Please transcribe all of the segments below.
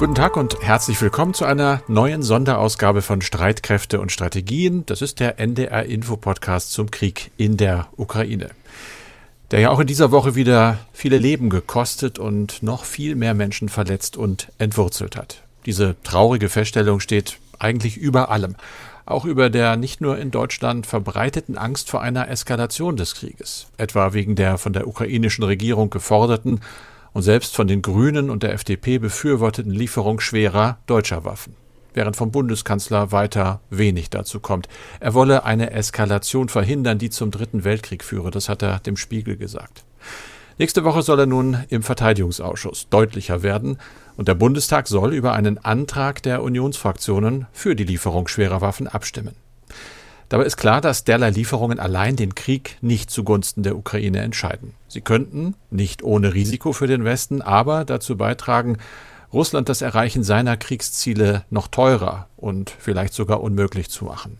Guten Tag und herzlich willkommen zu einer neuen Sonderausgabe von Streitkräfte und Strategien. Das ist der NDR-Info-Podcast zum Krieg in der Ukraine, der ja auch in dieser Woche wieder viele Leben gekostet und noch viel mehr Menschen verletzt und entwurzelt hat. Diese traurige Feststellung steht eigentlich über allem, auch über der nicht nur in Deutschland verbreiteten Angst vor einer Eskalation des Krieges, etwa wegen der von der ukrainischen Regierung geforderten und selbst von den Grünen und der FDP befürworteten Lieferung schwerer deutscher Waffen, während vom Bundeskanzler weiter wenig dazu kommt. Er wolle eine Eskalation verhindern, die zum Dritten Weltkrieg führe, das hat er dem Spiegel gesagt. Nächste Woche soll er nun im Verteidigungsausschuss deutlicher werden und der Bundestag soll über einen Antrag der Unionsfraktionen für die Lieferung schwerer Waffen abstimmen. Dabei ist klar, dass derlei Lieferungen allein den Krieg nicht zugunsten der Ukraine entscheiden. Sie könnten, nicht ohne Risiko für den Westen, aber dazu beitragen, Russland das Erreichen seiner Kriegsziele noch teurer und vielleicht sogar unmöglich zu machen.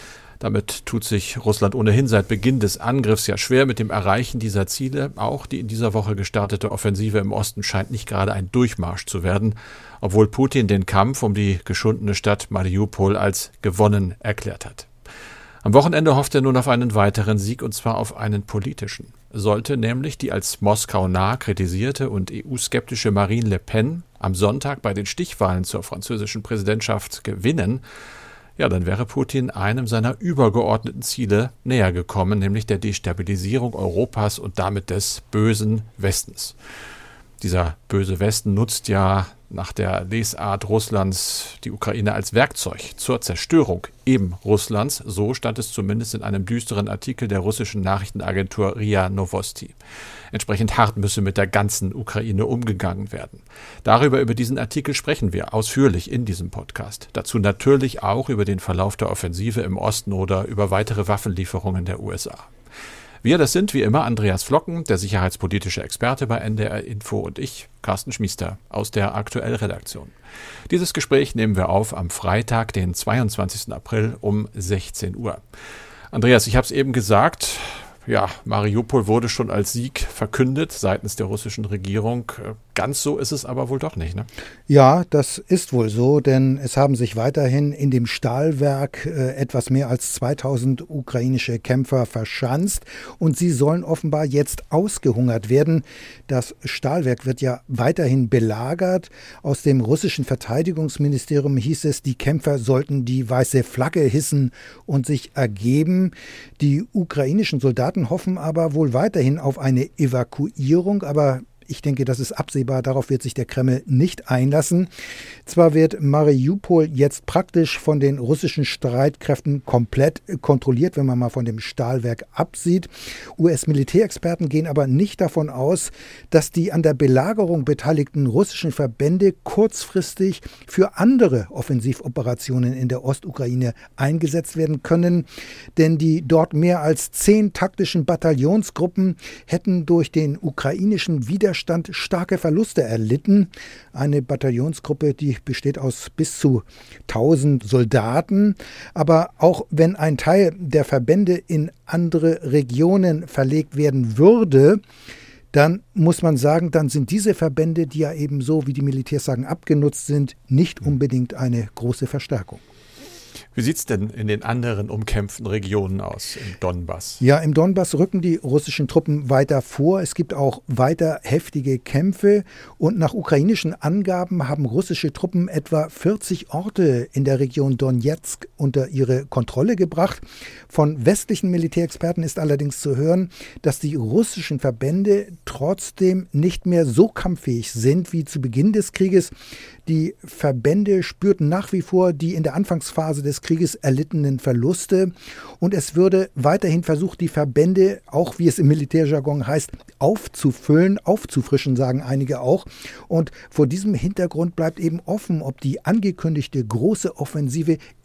Damit tut sich Russland ohnehin seit Beginn des Angriffs ja schwer mit dem Erreichen dieser Ziele. Auch die in dieser Woche gestartete Offensive im Osten scheint nicht gerade ein Durchmarsch zu werden, obwohl Putin den Kampf um die geschundene Stadt Mariupol als gewonnen erklärt hat. Am Wochenende hofft er nun auf einen weiteren Sieg, und zwar auf einen politischen. Sollte nämlich die als Moskau nah kritisierte und EU-skeptische Marine Le Pen am Sonntag bei den Stichwahlen zur französischen Präsidentschaft gewinnen, ja, dann wäre Putin einem seiner übergeordneten Ziele näher gekommen, nämlich der Destabilisierung Europas und damit des bösen Westens. Dieser böse Westen nutzt ja nach der Lesart Russlands die Ukraine als Werkzeug zur Zerstörung eben Russlands. So stand es zumindest in einem düsteren Artikel der russischen Nachrichtenagentur RIA Novosti. Entsprechend hart müsse mit der ganzen Ukraine umgegangen werden. Über diesen Artikel sprechen wir ausführlich in diesem Podcast. Dazu natürlich auch über den Verlauf der Offensive im Osten oder über weitere Waffenlieferungen der USA. Wir, das sind wie immer Andreas Flocken, der sicherheitspolitische Experte bei NDR Info, und ich, Carsten Schmiester, aus der Aktuell-Redaktion. Dieses Gespräch nehmen wir auf am Freitag, den 22. April um 16 Uhr. Andreas, ich habe es eben gesagt, ja, Mariupol wurde schon als Sieg verkündet seitens der russischen Regierung. Ganz so ist es aber wohl doch nicht, ne? Ja, das ist wohl so, denn es haben sich weiterhin in dem Stahlwerk etwas mehr als 2000 ukrainische Kämpfer verschanzt und sie sollen offenbar jetzt ausgehungert werden. Das Stahlwerk wird ja weiterhin belagert. Aus dem russischen Verteidigungsministerium hieß es, die Kämpfer sollten die weiße Flagge hissen und sich ergeben. Die ukrainischen Soldaten hoffen aber wohl weiterhin auf eine Evakuierung, aber ich denke, das ist absehbar, darauf wird sich der Kreml nicht einlassen. Zwar wird Mariupol jetzt praktisch von den russischen Streitkräften komplett kontrolliert, wenn man mal von dem Stahlwerk absieht. US-Militärexperten gehen aber nicht davon aus, dass die an der Belagerung beteiligten russischen Verbände kurzfristig für andere Offensivoperationen in der Ostukraine eingesetzt werden können. Denn die dort mehr als 10 taktischen Bataillonsgruppen hätten durch den ukrainischen Widerstand starke Verluste erlitten. Eine Bataillonsgruppe, die besteht aus bis zu 1000 Soldaten. Aber auch wenn ein Teil der Verbände in andere Regionen verlegt werden würde, dann muss man sagen, dann sind diese Verbände, die ja eben so, wie die Militärs sagen, abgenutzt sind, nicht unbedingt eine große Verstärkung. Wie sieht es denn in den anderen umkämpften Regionen aus, im Donbass? Ja, im Donbass rücken die russischen Truppen weiter vor. Es gibt auch weiter heftige Kämpfe. Und nach ukrainischen Angaben haben russische Truppen etwa 40 Orte in der Region Donetsk unter ihre Kontrolle gebracht. Von westlichen Militärexperten ist allerdings zu hören, dass die russischen Verbände trotzdem nicht mehr so kampffähig sind wie zu Beginn des Krieges. Die Verbände spürten nach wie vor die in der Anfangsphase des Krieges erlittenen Verluste und es würde weiterhin versucht, die Verbände, auch wie es im Militärjargon heißt, aufzufüllen, aufzufrischen, sagen einige auch. Und vor diesem Hintergrund bleibt eben offen, ob die angekündigte große Offensive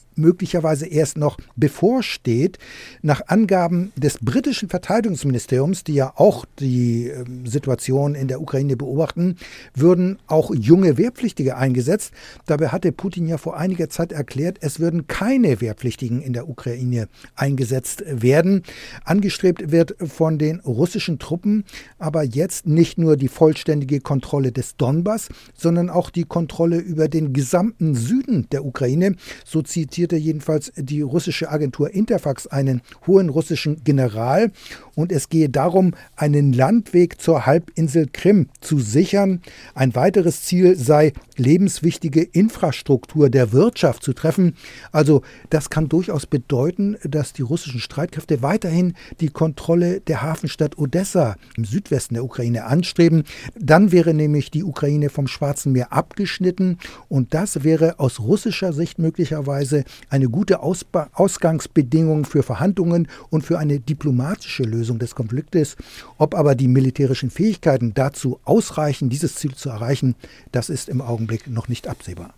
möglicherweise erst noch bevorsteht. Nach Angaben des britischen Verteidigungsministeriums, die ja auch die Situation in der Ukraine beobachten, würden auch junge Wehrpflichtige eingesetzt. Dabei hatte Putin ja vor einiger Zeit erklärt, es würden keine Wehrpflichtigen in der Ukraine eingesetzt werden. Angestrebt wird von den russischen Truppen aber jetzt nicht nur die vollständige Kontrolle des Donbass, sondern auch die Kontrolle über den gesamten Süden der Ukraine. So zitierte jedenfalls die russische Agentur Interfax einen hohen russischen General. Und es gehe darum, einen Landweg zur Halbinsel Krim zu sichern. Ein weiteres Ziel sei, lebenswichtige Infrastruktur der Wirtschaft zu treffen. Also das kann durchaus bedeuten, dass die russischen Streitkräfte weiterhin die Kontrolle der Hafenstadt Odessa im Südwesten der Ukraine anstreben. Dann wäre nämlich die Ukraine vom Schwarzen Meer abgeschnitten und das wäre aus russischer Sicht möglicherweise eine gute Ausgangsbedingung für Verhandlungen und für eine diplomatische Lösung des Konfliktes. Ob aber die militärischen Fähigkeiten dazu ausreichen, dieses Ziel zu erreichen, das ist im Augenblick noch nicht absehbar.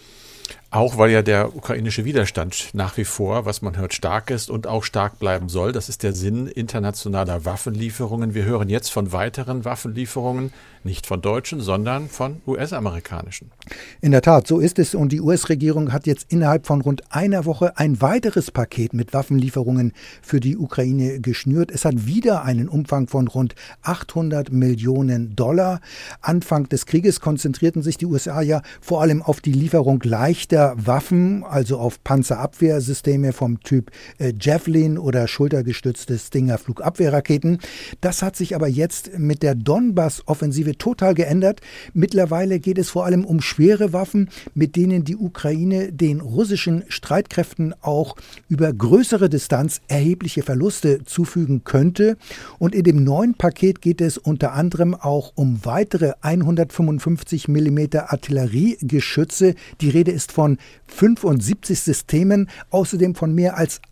Auch weil ja der ukrainische Widerstand nach wie vor, was man hört, stark ist und auch stark bleiben soll. Das ist der Sinn internationaler Waffenlieferungen. Wir hören jetzt von weiteren Waffenlieferungen, nicht von deutschen, sondern von US-amerikanischen. In der Tat, so ist es. Und die US-Regierung hat jetzt innerhalb von rund einer Woche ein weiteres Paket mit Waffenlieferungen für die Ukraine geschnürt. Es hat wieder einen Umfang von rund 800 Millionen $. Anfang des Krieges konzentrierten sich die USA ja vor allem auf die Lieferung leichter Waffen, also auf Panzerabwehrsysteme vom Typ Javelin oder schultergestützte Stinger-Flugabwehrraketen. Das hat sich aber jetzt mit der Donbass-Offensive total geändert. Mittlerweile geht es vor allem um schwere Waffen, mit denen die Ukraine den russischen Streitkräften auch über größere Distanz erhebliche Verluste zufügen könnte. Und in dem neuen Paket geht es unter anderem auch um weitere 155 mm Artilleriegeschütze. Die Rede ist von 75 Systemen, außerdem von mehr als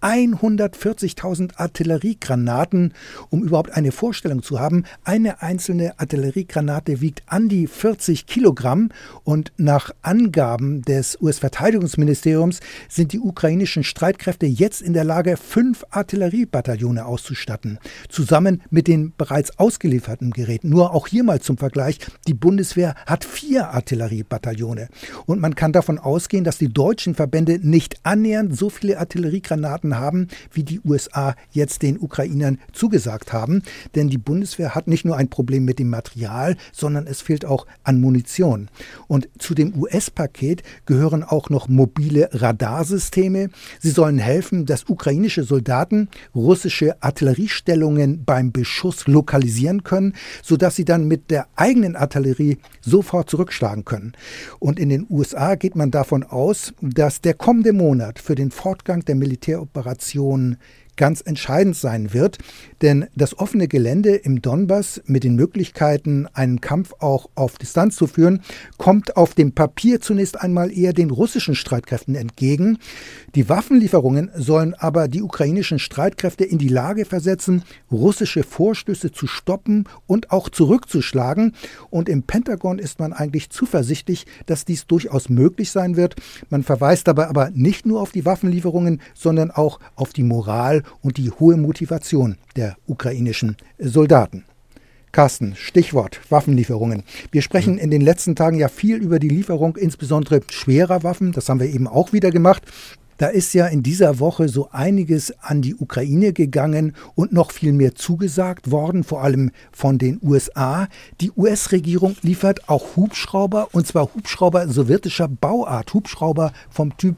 140.000 Artilleriegranaten. Um überhaupt eine Vorstellung zu haben, eine einzelne Artilleriegranate wiegt an die 40 Kilogramm und nach Angaben des US-Verteidigungsministeriums sind die ukrainischen Streitkräfte jetzt in der Lage, 5 Artilleriebataillone auszustatten, zusammen mit den bereits ausgelieferten Geräten. Nur auch hier mal zum Vergleich, die Bundeswehr hat 4 Artilleriebataillone und man kann davon ausgehen, dass die deutschen Verbände nicht annähernd so viele Artilleriegranaten haben, wie die USA jetzt den Ukrainern zugesagt haben. Denn die Bundeswehr hat nicht nur ein Problem mit dem Material, sondern es fehlt auch an Munition. Und zu dem US-Paket gehören auch noch mobile Radarsysteme. Sie sollen helfen, dass ukrainische Soldaten russische Artilleriestellungen beim Beschuss lokalisieren können, sodass sie dann mit der eigenen Artillerie sofort zurückschlagen können. Und in den USA geht man davon aus, dass der kommende Monat für den Fortgang der Militäroperation ganz entscheidend sein wird, denn das offene Gelände im Donbass mit den Möglichkeiten, einen Kampf auch auf Distanz zu führen, kommt auf dem Papier zunächst einmal eher den russischen Streitkräften entgegen. Die Waffenlieferungen sollen aber die ukrainischen Streitkräfte in die Lage versetzen, russische Vorstöße zu stoppen und auch zurückzuschlagen. Und im Pentagon ist man eigentlich zuversichtlich, dass dies durchaus möglich sein wird. Man verweist dabei aber nicht nur auf die Waffenlieferungen, sondern auch auf die Moral und die hohe Motivation der ukrainischen Soldaten. Carsten, Stichwort Waffenlieferungen. Wir sprechen in den letzten Tagen ja viel über die Lieferung insbesondere schwerer Waffen. Das haben wir eben auch wieder gemacht. Da ist ja in dieser Woche so einiges an die Ukraine gegangen und noch viel mehr zugesagt worden, vor allem von den USA. Die US-Regierung liefert auch Hubschrauber, und zwar Hubschrauber sowjetischer Bauart, Hubschrauber vom Typ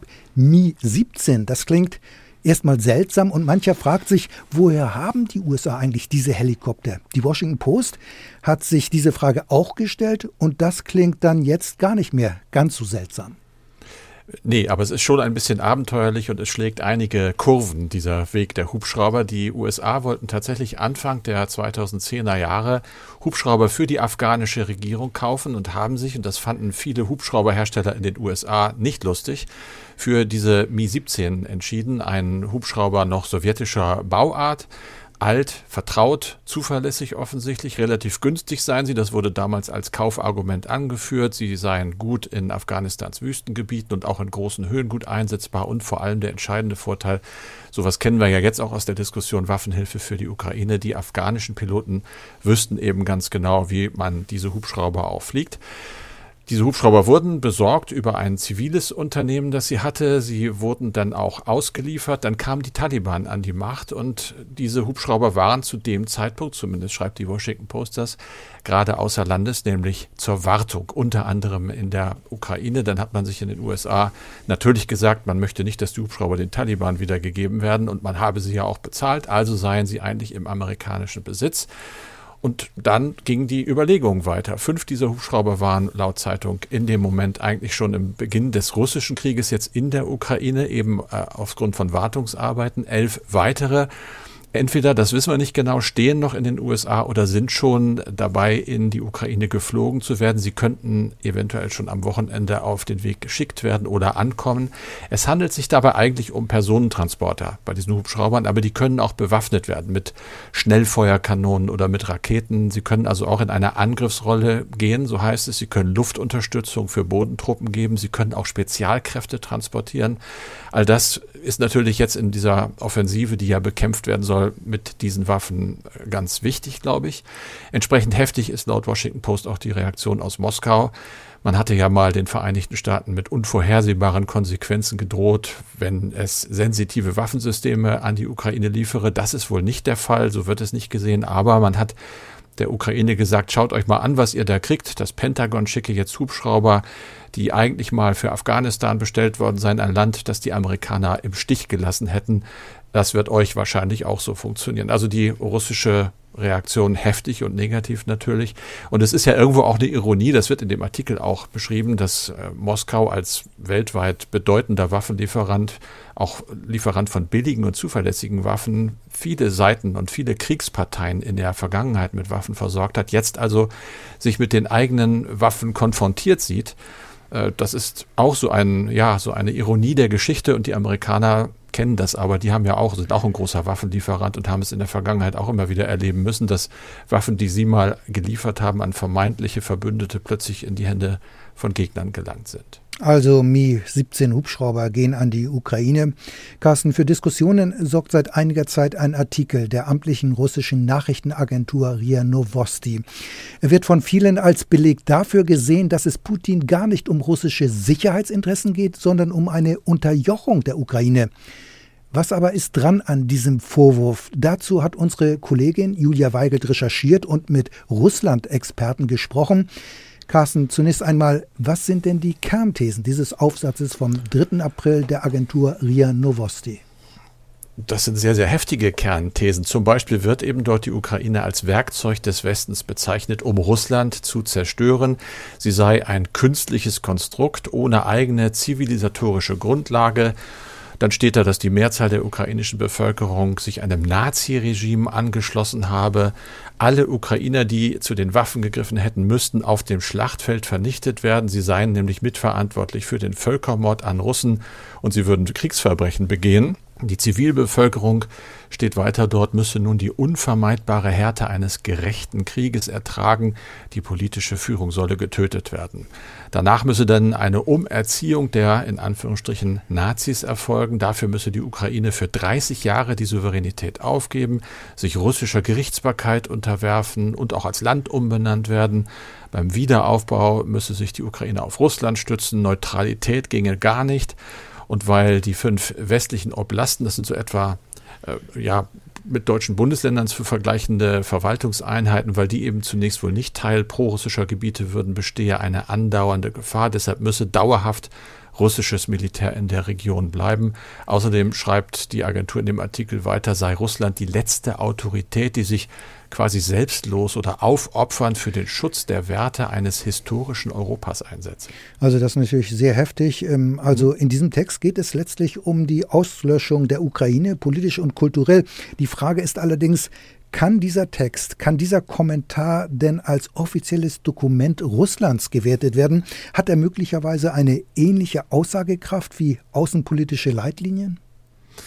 Mi-17. Das klingt erstmal seltsam und mancher fragt sich, woher haben die USA eigentlich diese Helikopter? Die Washington Post hat sich diese Frage auch gestellt und das klingt dann jetzt gar nicht mehr ganz so seltsam. Nee, aber es ist schon ein bisschen abenteuerlich und es schlägt einige Kurven, dieser Weg der Hubschrauber. Die USA wollten tatsächlich Anfang der 2010er Jahre Hubschrauber für die afghanische Regierung kaufen und haben sich, und das fanden viele Hubschrauberhersteller in den USA nicht lustig, für diese Mi-17 entschieden, ein Hubschrauber noch sowjetischer Bauart, alt, vertraut, zuverlässig offensichtlich, relativ günstig seien sie. Das wurde damals als Kaufargument angeführt. Sie seien gut in Afghanistans Wüstengebieten und auch in großen Höhen gut einsetzbar und vor allem der entscheidende Vorteil, sowas kennen wir ja jetzt auch aus der Diskussion Waffenhilfe für die Ukraine, die afghanischen Piloten wüssten eben ganz genau, wie man diese Hubschrauber auch fliegt. Diese Hubschrauber wurden besorgt über ein ziviles Unternehmen, das sie hatte. Sie wurden dann auch ausgeliefert. Dann kamen die Taliban an die Macht und diese Hubschrauber waren zu dem Zeitpunkt, zumindest schreibt die Washington Post das, gerade außer Landes, nämlich zur Wartung, unter anderem in der Ukraine. Dann hat man sich in den USA natürlich gesagt, man möchte nicht, dass die Hubschrauber den Taliban wiedergegeben werden und man habe sie ja auch bezahlt, also seien sie eigentlich im amerikanischen Besitz. Und dann ging die Überlegung weiter. 5 dieser Hubschrauber waren laut Zeitung in dem Moment eigentlich schon im Beginn des russischen Krieges jetzt in der Ukraine, eben aufgrund von Wartungsarbeiten. 11 weitere. Entweder, das wissen wir nicht genau, stehen noch in den USA oder sind schon dabei, in die Ukraine geflogen zu werden. Sie könnten eventuell schon am Wochenende auf den Weg geschickt werden oder ankommen. Es handelt sich dabei eigentlich um Personentransporter bei diesen Hubschraubern, aber die können auch bewaffnet werden mit Schnellfeuerkanonen oder mit Raketen. Sie können also auch in eine Angriffsrolle gehen, so heißt es. Sie können Luftunterstützung für Bodentruppen geben. Sie können auch Spezialkräfte transportieren. All das ist natürlich jetzt in dieser Offensive, die ja bekämpft werden soll, mit diesen Waffen ganz wichtig, glaube ich. Entsprechend heftig ist laut Washington Post auch die Reaktion aus Moskau. Man hatte ja mal den Vereinigten Staaten mit unvorhersehbaren Konsequenzen gedroht, wenn es sensitive Waffensysteme an die Ukraine liefere. Das ist wohl nicht der Fall, so wird es nicht gesehen, aber man hat der Ukraine gesagt, schaut euch mal an, was ihr da kriegt. Das Pentagon schicke jetzt Hubschrauber, die eigentlich mal für Afghanistan bestellt worden seien, ein Land, das die Amerikaner im Stich gelassen hätten. Das wird euch wahrscheinlich auch so funktionieren. Also die russische Reaktion heftig und negativ natürlich. Und es ist ja irgendwo auch eine Ironie, das wird in dem Artikel auch beschrieben, dass Moskau als weltweit bedeutender Waffenlieferant, auch Lieferant von billigen und zuverlässigen Waffen, viele Seiten und viele Kriegsparteien in der Vergangenheit mit Waffen versorgt hat, jetzt also sich mit den eigenen Waffen konfrontiert sieht. Das ist auch so eine Ironie der Geschichte und die Amerikaner kennen das aber, die sind auch ein großer Waffenlieferant und haben es in der Vergangenheit auch immer wieder erleben müssen, dass Waffen, die sie mal geliefert haben an vermeintliche Verbündete, plötzlich in die Hände von Gegnern gelangt sind. Also Mi-17 Hubschrauber gehen an die Ukraine. Carsten, für Diskussionen sorgt seit einiger Zeit ein Artikel der amtlichen russischen Nachrichtenagentur RIA Novosti. Er wird von vielen als Beleg dafür gesehen, dass es Putin gar nicht um russische Sicherheitsinteressen geht, sondern um eine Unterjochung der Ukraine. Was aber ist dran an diesem Vorwurf? Dazu hat unsere Kollegin Julia Weigelt recherchiert und mit Russland-Experten gesprochen. Carsten, zunächst einmal, was sind denn die Kernthesen dieses Aufsatzes vom 3. April der Agentur RIA Novosti? Das sind sehr, sehr heftige Kernthesen. Zum Beispiel wird eben dort die Ukraine als Werkzeug des Westens bezeichnet, um Russland zu zerstören. Sie sei ein künstliches Konstrukt ohne eigene zivilisatorische Grundlage. Dann steht da, dass die Mehrzahl der ukrainischen Bevölkerung sich einem Nazi-Regime angeschlossen habe. Alle Ukrainer, die zu den Waffen gegriffen hätten, müssten auf dem Schlachtfeld vernichtet werden. Sie seien nämlich mitverantwortlich für den Völkermord an Russen und sie würden Kriegsverbrechen begehen. Die Zivilbevölkerung, steht weiter dort, müsse nun die unvermeidbare Härte eines gerechten Krieges ertragen. Die politische Führung solle getötet werden. Danach müsse dann eine Umerziehung der, in Anführungsstrichen, Nazis erfolgen. Dafür müsse die Ukraine für 30 Jahre die Souveränität aufgeben, sich russischer Gerichtsbarkeit unterwerfen und auch als Land umbenannt werden. Beim Wiederaufbau müsse sich die Ukraine auf Russland stützen. Neutralität ginge gar nicht. Und weil die 5 westlichen Oblasten, das sind so etwa mit deutschen Bundesländern zu vergleichende Verwaltungseinheiten, weil die eben zunächst wohl nicht Teil prorussischer Gebiete würden, bestehe eine andauernde Gefahr. Deshalb müsse dauerhaft russisches Militär in der Region bleiben. Außerdem schreibt die Agentur in dem Artikel weiter, sei Russland die letzte Autorität, die sich quasi selbstlos oder aufopfernd für den Schutz der Werte eines historischen Europas einsetzt. Also das ist natürlich sehr heftig. Also in diesem Text geht es letztlich um die Auslöschung der Ukraine, politisch und kulturell. Die Frage ist allerdings, kann dieser Text, kann dieser Kommentar denn als offizielles Dokument Russlands gewertet werden? Hat er möglicherweise eine ähnliche Aussagekraft wie außenpolitische Leitlinien?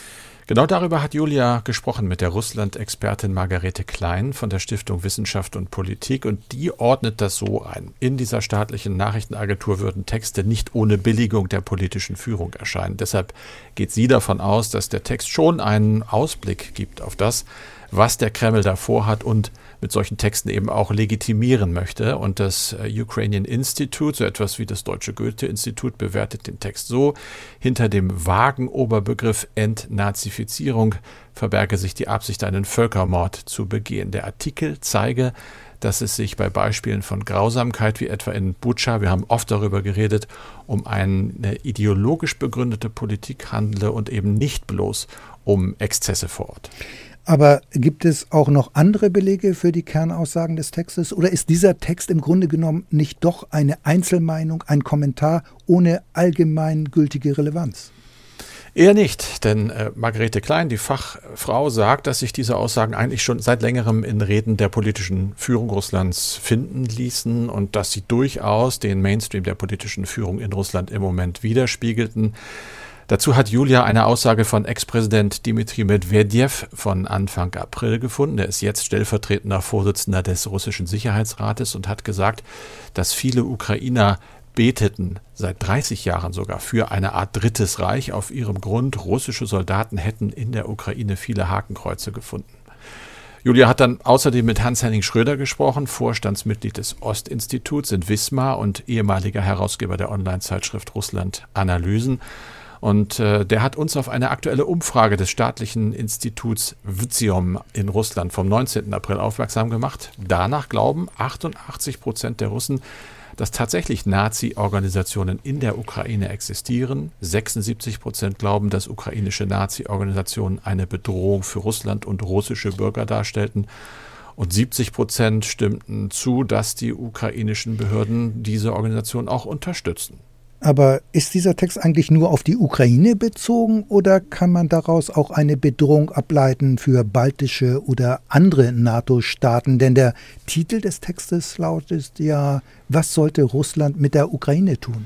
Genau darüber hat Julia gesprochen mit der Russland-Expertin Margarete Klein von der Stiftung Wissenschaft und Politik, und die ordnet das so ein. In dieser staatlichen Nachrichtenagentur würden Texte nicht ohne Billigung der politischen Führung erscheinen. Deshalb geht sie davon aus, dass der Text schon einen Ausblick gibt auf das, was der Kreml da vorhat und mit solchen Texten eben auch legitimieren möchte. Und das Ukrainian Institute, so etwas wie das Deutsche Goethe-Institut, bewertet den Text so: Hinter dem vagen Oberbegriff Entnazifizierung verberge sich die Absicht, einen Völkermord zu begehen. Der Artikel zeige, dass es sich bei Beispielen von Grausamkeit, wie etwa in Butscha, wir haben oft darüber geredet, um eine ideologisch begründete Politik handle und eben nicht bloß um Exzesse vor Ort. Aber gibt es auch noch andere Belege für die Kernaussagen des Textes? Oder ist dieser Text im Grunde genommen nicht doch eine Einzelmeinung, ein Kommentar ohne allgemeingültige Relevanz? Eher nicht, denn Margarete Klein, die Fachfrau, sagt, dass sich diese Aussagen eigentlich schon seit längerem in Reden der politischen Führung Russlands finden ließen und dass sie durchaus den Mainstream der politischen Führung in Russland im Moment widerspiegelten. Dazu hat Julia eine Aussage von Ex-Präsident Dmitri Medvedev von Anfang April gefunden. Er ist jetzt stellvertretender Vorsitzender des russischen Sicherheitsrates und hat gesagt, dass viele Ukrainer beteten, seit 30 Jahren sogar, für eine Art Drittes Reich. Auf ihrem Grund, russische Soldaten hätten in der Ukraine viele Hakenkreuze gefunden. Julia hat dann außerdem mit Hans-Henning Schröder gesprochen, Vorstandsmitglied des Ostinstituts in Wismar und ehemaliger Herausgeber der Online-Zeitschrift Russland Analysen. Und der hat uns auf eine aktuelle Umfrage des staatlichen Instituts WZIOM in Russland vom 19. April aufmerksam gemacht. Danach glauben 88% der Russen, dass tatsächlich Nazi-Organisationen in der Ukraine existieren. 76% glauben, dass ukrainische Nazi-Organisationen eine Bedrohung für Russland und russische Bürger darstellten. Und 70% stimmten zu, dass die ukrainischen Behörden diese Organisation auch unterstützen. Aber ist dieser Text eigentlich nur auf die Ukraine bezogen oder kann man daraus auch eine Bedrohung ableiten für baltische oder andere NATO-Staaten? Denn der Titel des Textes lautet ja: Was sollte Russland mit der Ukraine tun?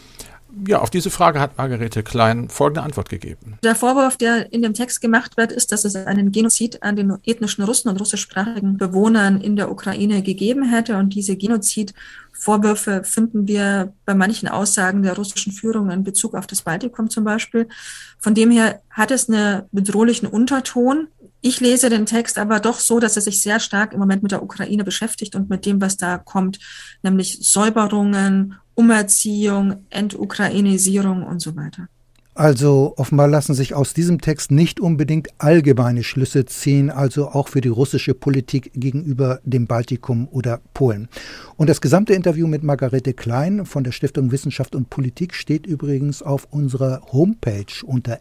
Ja, auf diese Frage hat Margarete Klein folgende Antwort gegeben. Der Vorwurf, der in dem Text gemacht wird, ist, dass es einen Genozid an den ethnischen Russen und russischsprachigen Bewohnern in der Ukraine gegeben hätte. Und diese Genozidvorwürfe finden wir bei manchen Aussagen der russischen Führung in Bezug auf das Baltikum zum Beispiel. Von dem her hat es einen bedrohlichen Unterton. Ich lese den Text aber doch so, dass er sich sehr stark im Moment mit der Ukraine beschäftigt und mit dem, was da kommt, nämlich Säuberungen, Umerziehung, Entukrainisierung und so weiter. Also offenbar lassen sich aus diesem Text nicht unbedingt allgemeine Schlüsse ziehen, also auch für die russische Politik gegenüber dem Baltikum oder Polen. Und das gesamte Interview mit Margarete Klein von der Stiftung Wissenschaft und Politik steht übrigens auf unserer Homepage unter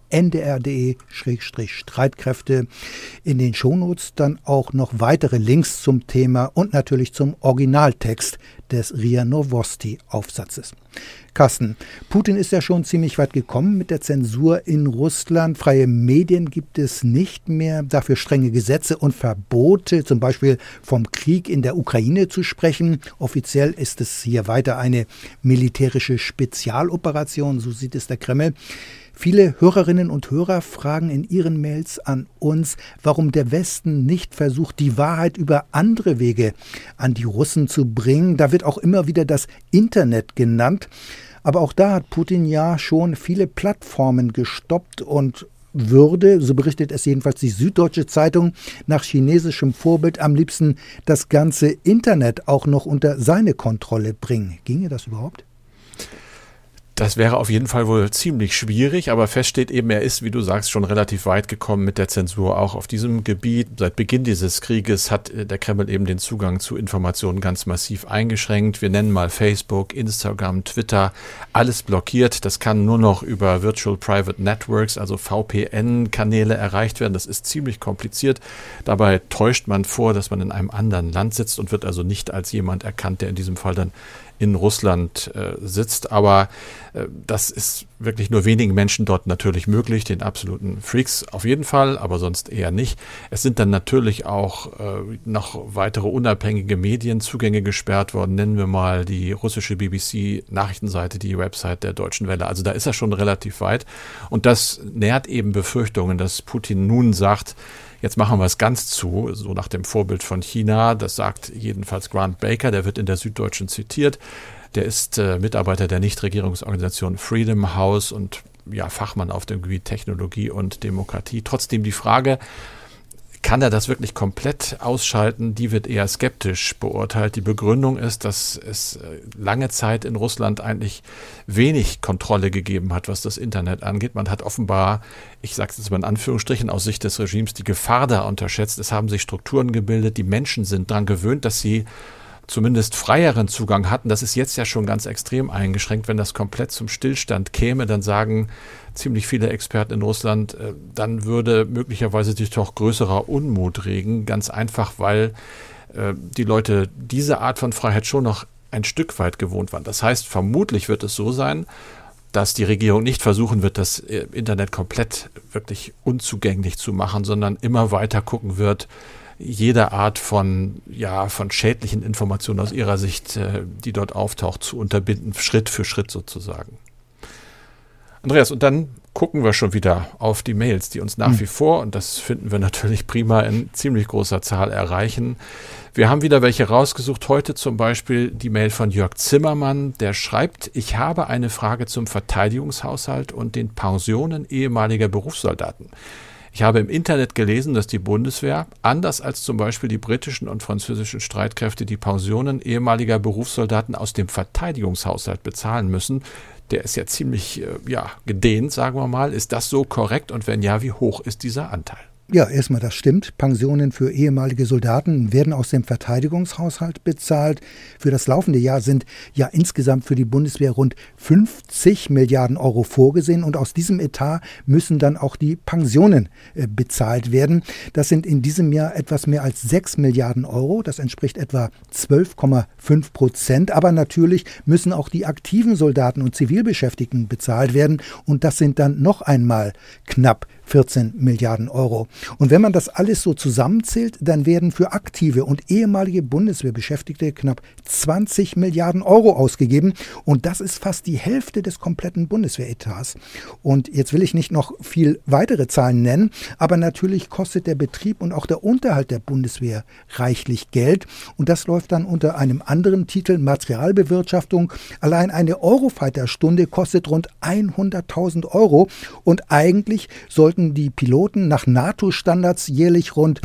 ndr.de/Streitkräfte. In den Shownotes dann auch noch weitere Links zum Thema und natürlich zum Originaltext des RIA Novosti-Aufsatzes. Carsten, Putin ist ja schon ziemlich weit gekommen mit der Zensur in Russland. Freie Medien gibt es nicht mehr, dafür strenge Gesetze und Verbote, zum Beispiel vom Krieg in der Ukraine zu sprechen. Offiziell ist es hier weiter eine militärische Spezialoperation, so sieht es der Kreml. Viele Hörerinnen und Hörer fragen in ihren Mails an uns, warum der Westen nicht versucht, die Wahrheit über andere Wege an die Russen zu bringen. Da wird auch immer wieder das Internet genannt. Aber auch da hat Putin ja schon viele Plattformen gestoppt und würde, so berichtet es jedenfalls die Süddeutsche Zeitung, nach chinesischem Vorbild am liebsten das ganze Internet auch noch unter seine Kontrolle bringen. Ginge das überhaupt? Das wäre auf jeden Fall wohl ziemlich schwierig, aber fest steht eben, er ist, wie du sagst, schon relativ weit gekommen mit der Zensur. Auch auf diesem Gebiet, seit Beginn dieses Krieges, hat der Kreml eben den Zugang zu Informationen ganz massiv eingeschränkt. Wir nennen mal Facebook, Instagram, Twitter, alles blockiert. Das kann nur noch über Virtual Private Networks, also VPN-Kanäle erreicht werden. Das ist ziemlich kompliziert. Dabei täuscht man vor, dass man in einem anderen Land sitzt und wird also nicht als jemand erkannt, der in diesem Fall dann in Russland sitzt. Aber Das ist wirklich nur wenigen Menschen dort natürlich möglich, den absoluten Freaks auf jeden Fall, aber sonst eher nicht. Es sind dann natürlich auch noch weitere unabhängige Medienzugänge gesperrt worden. Nennen wir mal die russische BBC-Nachrichtenseite, die Website der Deutschen Welle. Also da ist er schon relativ weit. Und das nährt eben Befürchtungen, dass Putin nun sagt, jetzt machen wir es ganz zu, so nach dem Vorbild von China. Das sagt jedenfalls Grant Baker, der wird in der Süddeutschen zitiert. Der ist Mitarbeiter der Nichtregierungsorganisation Freedom House und Fachmann auf dem Gebiet Technologie und Demokratie. Trotzdem die Frage, kann er das wirklich komplett ausschalten? Die wird eher skeptisch beurteilt. Die Begründung ist, dass es lange Zeit in Russland eigentlich wenig Kontrolle gegeben hat, was das Internet angeht. Man hat offenbar, ich sage es jetzt mal in Anführungsstrichen, aus Sicht des Regimes die Gefahr da unterschätzt. Es haben sich Strukturen gebildet. Die Menschen sind daran gewöhnt, dass sie zumindest freieren Zugang hatten. Das ist jetzt ja schon ganz extrem eingeschränkt. Wenn das komplett zum Stillstand käme, dann sagen ziemlich viele Experten in Russland, dann würde möglicherweise sich doch größerer Unmut regen. Ganz einfach, weil die Leute diese Art von Freiheit schon noch ein Stück weit gewohnt waren. Das heißt, vermutlich wird es so sein, dass die Regierung nicht versuchen wird, das Internet komplett wirklich unzugänglich zu machen, sondern immer weiter gucken wird, jede Art von schädlichen Informationen aus ihrer Sicht, die dort auftaucht, zu unterbinden, Schritt für Schritt sozusagen. Andreas, und dann gucken wir schon wieder auf die Mails, die uns nach wie vor, und das finden wir natürlich prima, in ziemlich großer Zahl erreichen. Wir haben wieder welche rausgesucht. Heute zum Beispiel die Mail von Jörg Zimmermann, der schreibt, ich habe eine Frage zum Verteidigungshaushalt und den Pensionen ehemaliger Berufssoldaten. Ich habe im Internet gelesen, dass die Bundeswehr, anders als zum Beispiel die britischen und französischen Streitkräfte, die Pensionen ehemaliger Berufssoldaten aus dem Verteidigungshaushalt bezahlen müssen. Der ist ja ziemlich gedehnt, sagen wir mal. Ist das so korrekt? Und wenn ja, wie hoch ist dieser Anteil? Ja, erstmal, das stimmt. Pensionen für ehemalige Soldaten werden aus dem Verteidigungshaushalt bezahlt. Für das laufende Jahr sind ja insgesamt für die Bundeswehr rund 50 Milliarden Euro vorgesehen. Und aus diesem Etat müssen dann auch die Pensionen bezahlt werden. Das sind in diesem Jahr etwas mehr als 6 Milliarden Euro. Das entspricht etwa 12,5%. Aber natürlich müssen auch die aktiven Soldaten und Zivilbeschäftigten bezahlt werden. Und das sind dann noch einmal knapp 14 Milliarden Euro. Und wenn man das alles so zusammenzählt, dann werden für aktive und ehemalige Bundeswehrbeschäftigte knapp 20 Milliarden Euro ausgegeben. Und das ist fast die Hälfte des kompletten Bundeswehretats. Und jetzt will ich nicht noch viel weitere Zahlen nennen, aber natürlich kostet der Betrieb und auch der Unterhalt der Bundeswehr reichlich Geld. Und das läuft dann unter einem anderen Titel, Materialbewirtschaftung. Allein eine Eurofighter-Stunde kostet rund 100.000 Euro. Und eigentlich sollten die Piloten nach NATO-Standards jährlich rund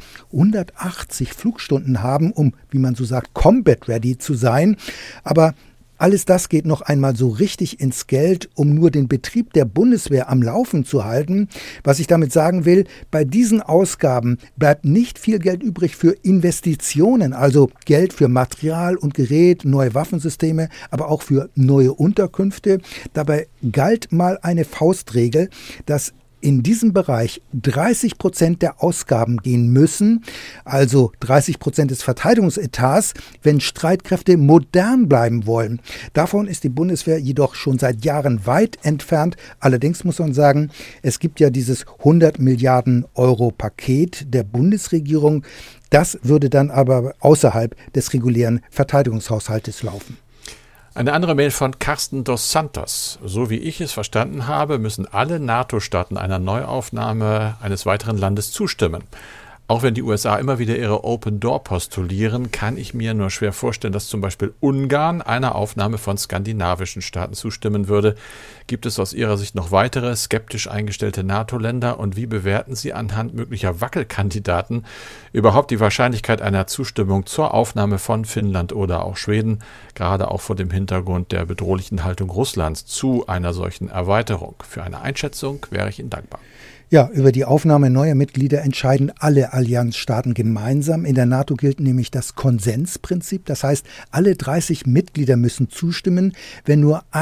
180 Flugstunden haben, um, wie man so sagt, combat-ready zu sein. Aber alles das geht noch einmal so richtig ins Geld, um nur den Betrieb der Bundeswehr am Laufen zu halten. Was ich damit sagen will, bei diesen Ausgaben bleibt nicht viel Geld übrig für Investitionen, also Geld für Material und Gerät, neue Waffensysteme, aber auch für neue Unterkünfte. Dabei galt mal eine Faustregel, dass in diesem Bereich 30% der Ausgaben gehen müssen, also 30% des Verteidigungsetats, wenn Streitkräfte modern bleiben wollen. Davon ist die Bundeswehr jedoch schon seit Jahren weit entfernt. Allerdings muss man sagen, es gibt ja dieses 100 Milliarden Euro Paket der Bundesregierung. Das würde dann aber außerhalb des regulären Verteidigungshaushaltes laufen. Eine andere Mail von Carsten dos Santos. So wie ich es verstanden habe, müssen alle NATO-Staaten einer Neuaufnahme eines weiteren Landes zustimmen. Auch wenn die USA immer wieder ihre Open Door postulieren, kann ich mir nur schwer vorstellen, dass zum Beispiel Ungarn einer Aufnahme von skandinavischen Staaten zustimmen würde. Gibt es aus Ihrer Sicht noch weitere skeptisch eingestellte NATO-Länder und wie bewerten Sie anhand möglicher Wackelkandidaten überhaupt die Wahrscheinlichkeit einer Zustimmung zur Aufnahme von Finnland oder auch Schweden, gerade auch vor dem Hintergrund der bedrohlichen Haltung Russlands zu einer solchen Erweiterung? Für eine Einschätzung wäre ich Ihnen dankbar. Ja, über die Aufnahme neuer Mitglieder entscheiden alle Allianzstaaten gemeinsam. In der NATO gilt nämlich das Konsensprinzip. Das heißt, alle 30 Mitglieder müssen zustimmen. Wenn nur ein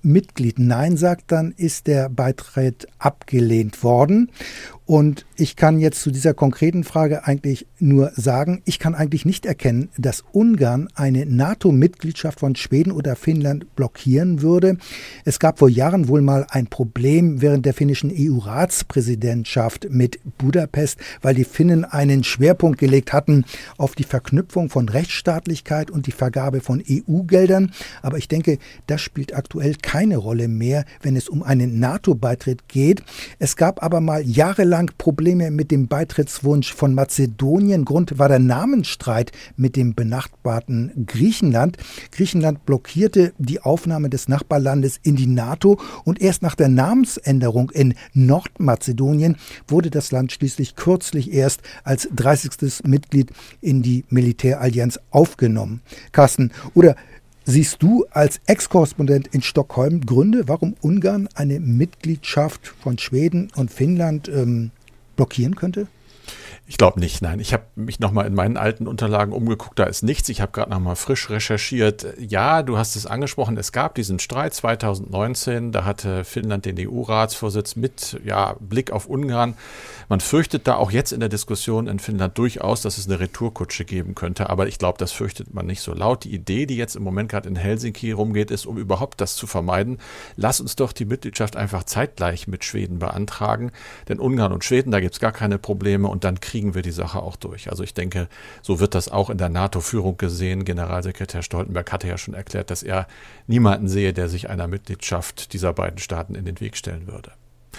NATO-Mitglied Nein sagt, dann ist der Beitritt abgelehnt worden. Und ich kann jetzt zu dieser konkreten Frage eigentlich nur sagen, ich kann eigentlich nicht erkennen, dass Ungarn eine NATO-Mitgliedschaft von Schweden oder Finnland blockieren würde. Es gab vor Jahren wohl mal ein Problem während der finnischen EU-Ratspräsidentschaft mit Budapest, weil die Finnen einen Schwerpunkt gelegt hatten auf die Verknüpfung von Rechtsstaatlichkeit und die Vergabe von EU-Geldern. Aber ich denke, das spielt aktuell keine Rolle mehr, wenn es um einen NATO-Beitritt geht. Es gab aber mal jahrelang Probleme mit dem Beitrittswunsch von Mazedonien. Grund war der Namensstreit mit dem benachbarten Griechenland. Griechenland blockierte die Aufnahme des Nachbarlandes in die NATO und erst nach der Namensänderung in Nordmazedonien wurde das Land schließlich kürzlich erst als 30. Mitglied in die Militärallianz aufgenommen. Carsten, oder siehst du als Ex-Korrespondent in Stockholm Gründe, warum Ungarn eine Mitgliedschaft von Schweden und Finnland blockieren könnte? Ich glaube nicht, nein. Ich habe mich nochmal in meinen alten Unterlagen umgeguckt, da ist nichts. Ich habe gerade nochmal frisch recherchiert. Ja, du hast es angesprochen, es gab diesen Streit 2019, da hatte Finnland den EU-Ratsvorsitz mit Blick auf Ungarn. Man fürchtet da auch jetzt in der Diskussion in Finnland durchaus, dass es eine Retourkutsche geben könnte, aber ich glaube, das fürchtet man nicht so laut. Die Idee, die jetzt im Moment gerade in Helsinki rumgeht, ist, um überhaupt das zu vermeiden, lass uns doch die Mitgliedschaft einfach zeitgleich mit Schweden beantragen, denn Ungarn und Schweden, da gibt es gar keine Probleme und dann kriegen wir die Sache auch durch. Also ich denke, so wird das auch in der NATO-Führung gesehen. Generalsekretär Stoltenberg hatte ja schon erklärt, dass er niemanden sehe, der sich einer Mitgliedschaft dieser beiden Staaten in den Weg stellen würde.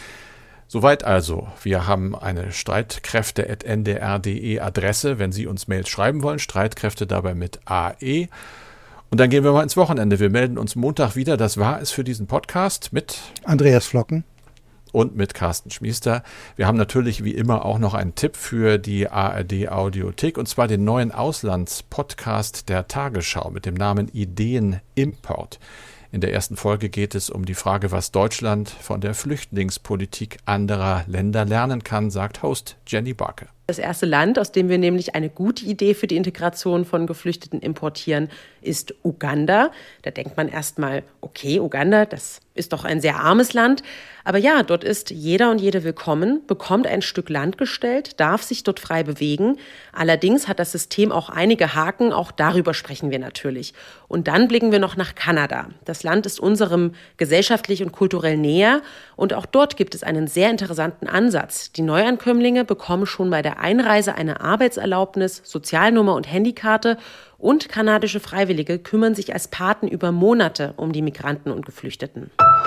Soweit also. Wir haben eine streitkräfte@ndr.de Adresse, wenn Sie uns Mails schreiben wollen. Streitkräfte dabei mit AE. Und dann gehen wir mal ins Wochenende. Wir melden uns Montag wieder. Das war es für diesen Podcast mit Andreas Flocken und mit Carsten Schmiester. Wir haben natürlich wie immer auch noch einen Tipp für die ARD Audiothek, und zwar den neuen Auslandspodcast der Tagesschau mit dem Namen Ideenimport. In der ersten Folge geht es um die Frage, was Deutschland von der Flüchtlingspolitik anderer Länder lernen kann, sagt Host Jenny Barke. Das erste Land, aus dem wir nämlich eine gute Idee für die Integration von Geflüchteten importieren, ist Uganda. Da denkt man erstmal, okay, Uganda, das ist doch ein sehr armes Land. Aber ja, dort ist jeder und jede willkommen, bekommt ein Stück Land gestellt, darf sich dort frei bewegen. Allerdings hat das System auch einige Haken, auch darüber sprechen wir natürlich. Und dann blicken wir noch nach Kanada. Das Land ist unserem gesellschaftlich und kulturell näher und auch dort gibt es einen sehr interessanten Ansatz. Die Neuankömmlinge bekommen schon bei der Einreise eine Arbeitserlaubnis, Sozialnummer und Handykarte und kanadische Freiwillige kümmern sich als Paten über Monate um die Migranten und Geflüchteten.